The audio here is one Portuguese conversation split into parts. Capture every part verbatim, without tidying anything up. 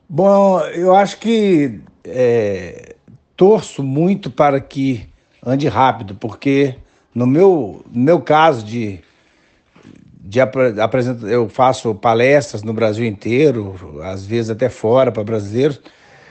Bom, eu acho que é, torço muito para que ande rápido, porque no meu, no meu caso de, de apre- apresenta- eu faço palestras no Brasil inteiro, às vezes até fora para brasileiros,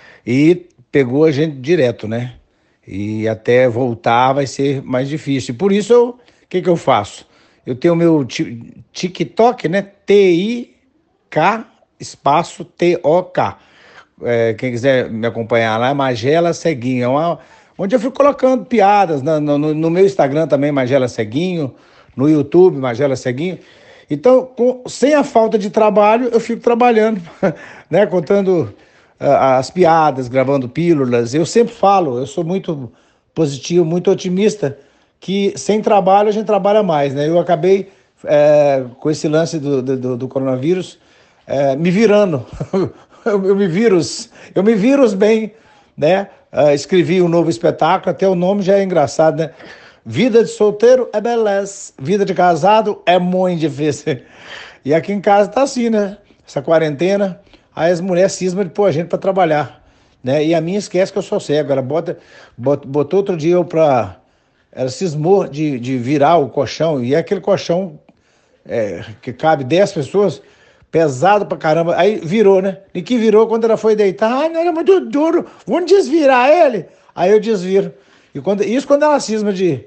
e pegou a gente direto, né? E até voltar vai ser mais difícil. Por isso, eu- o que que eu faço? Eu tenho o meu ti- TikTok, né? T I K espaço T O K. É, quem quiser me acompanhar lá é Magela Ceguinho. É uma, onde eu fico colocando piadas na- no, no- no meu Instagram também, Magela Ceguinho, no YouTube, Magela Ceguinho. Então, com- sem a falta de trabalho, eu fico trabalhando, né? Contando ah, as piadas, gravando pílulas. Eu sempre falo, eu sou muito positivo, muito otimista, que sem trabalho a gente trabalha mais, né? Eu acabei é, com esse lance do, do, do coronavírus é, me virando. eu, eu me vírus, eu me vírus bem, né? Ah, escrevi um novo espetáculo, até o nome já é engraçado, né? Vida de solteiro é beleza, vida de casado é muito difícil. E aqui em casa tá assim, né? Essa quarentena, aí as mulheres cismam de pôr a gente pra trabalhar, né? E a minha esquece que eu sou cego. Ela bota, bot- botou outro dia eu pra. Ela cismou de, de virar o colchão, e é aquele colchão é, que cabe dez pessoas, pesado pra caramba. Aí virou, né? E que virou quando ela foi deitar. Ah, não, ele é muito duro, vamos desvirar ele. Aí eu desviro. E quando, isso quando ela cisma de,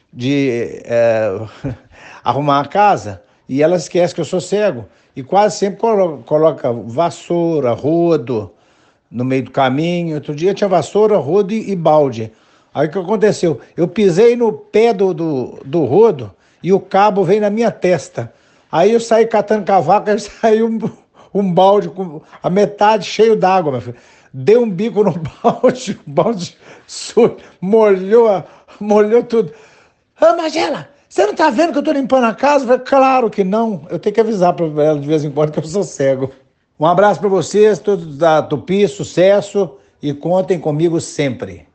de é, arrumar a casa, e ela esquece que eu sou cego. E quase sempre colo- coloca vassoura, rodo no meio do caminho. Outro dia tinha vassoura, rodo e, e balde. Aí o que aconteceu? Eu pisei no pé do, do, do rodo e o cabo veio na minha testa. Aí eu saí catando cavaco, aí saiu um, um balde com a metade cheio d'água, meu filho. Dei um bico no balde, o balde su- molhou, a- molhou tudo. Ô, Magela, você não tá vendo que eu tô limpando a casa? Eu falei, claro que não. Eu tenho que avisar pra ela de vez em quando que eu sou cego. Um abraço pra vocês, todos da Tupi, sucesso e contem comigo sempre.